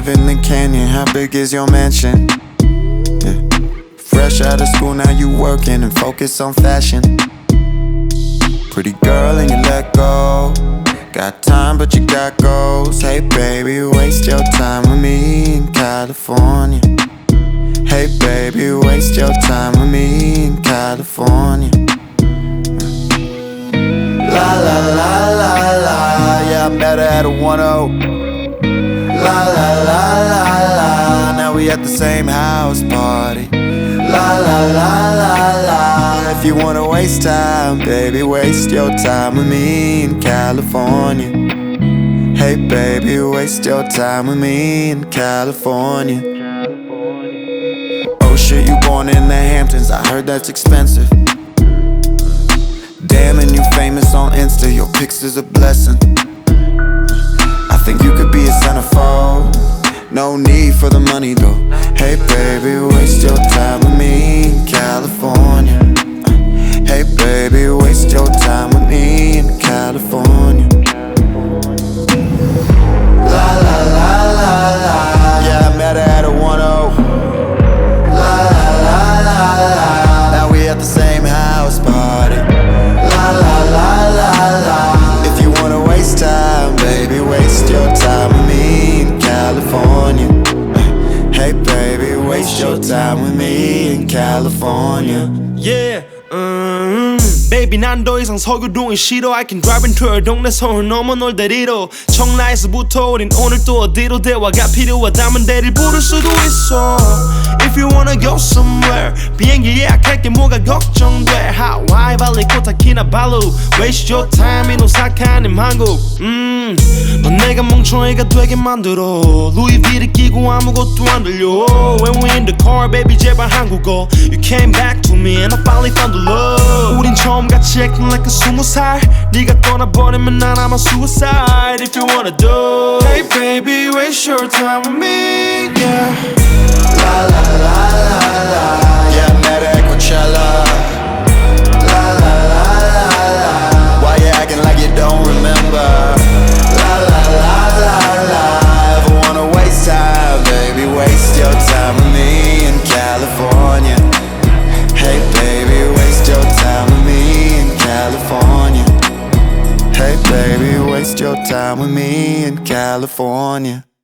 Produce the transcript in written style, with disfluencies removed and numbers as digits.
in the canyon, how big is your mansion? Yeah. Fresh out of school, now you working and focus on fashion. Pretty girl and you let go. Got time but you got goals. Hey baby, waste your time with me in California. Hey baby, waste your time with me in California. La la la la la, yeah, I met her at a 1-0. La la la la la, now we at the same house party. La la la la la, if you wanna waste time, baby, waste your time with me in California. Hey baby, waste your time with me in California. Oh shit, you born in the Hamptons, I heard that's expensive. Damn, and you famous on Insta, your pics is a blessing. I think you could be a centerfold, no need for the money though. Hey baby, waste your time with me in California. Hey baby, waste your time with me in California. La la la la la, yeah, I met her at a 1-0. La la la la la, now we at the same house party. La la la la la, if you wanna waste time, baby, waste your time with me in California. Hey baby, waste your time with me in California. Yeah, baby 난 더 이상 서구동이 싫어. I can drive into your 동네 서울 넘어 널 데리러. 청라에서부터 우린 오늘 또 어디로 대화가 필요하다면 대를 부를 수도 있어. If you wanna go somewhere, 비행기 예약할게 뭐가 걱정돼. 하와이 발리 코타키나발루, waste your time in 오사카 아님 한국. 넌 내가 멍청이가 되게 만들어. 루이비를 끼고 아무것도 안 들려. When we in the car, baby 제발 한국어. You came back to me and I finally found the love. 우린 처음 같이 acting like a 20살. 네가 떠나버리면 난 아마 suicide. If you wanna do, hey baby, waste your time with me, yeah. La la la la la, yeah, I met her at Coachella. La la la la la, why you acting like you don't remember? La la la la la, ever wanna waste time, baby, waste your time with me in California. Hey baby, waste your time with me in California. Hey baby, waste your time with me in California.